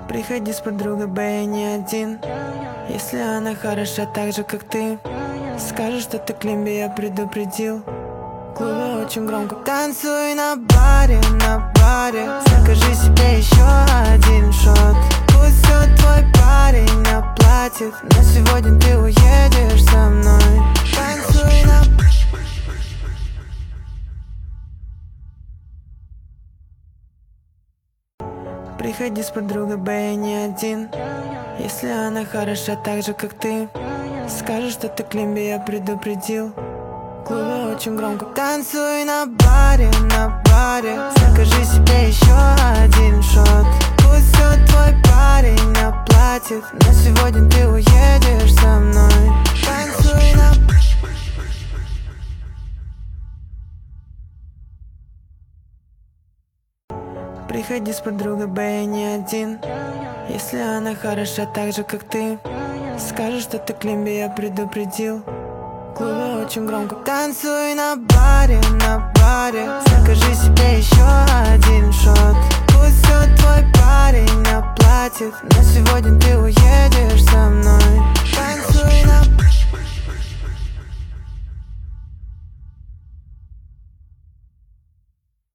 Приходи с подругой, я не один. Если она хороша так же, как ты, скажешь, что ты Климби, я предупредил. В клубе очень громко. Танцуй на баре, закажи себе еще один шот. Пусть все твой парень оплатит, но сегодня ты уедешь со мной. Танцуй на... Приходи с подругой, я не один. Если она хороша так же, как ты, скажешь, что ты Климби, я предупредил. В клубе очень громко. Танцуй на баре, закажи себе еще один шот. Пусть все твой парень оплатит, но сегодня ты уедешь со мной. Танцуй на... Приходи с подругой, я не один. Если она хороша так же, как ты, скажешь, что ты Климби, я предупредил. В клубе очень громко. Танцуй на баре, закажи себе еще один шот.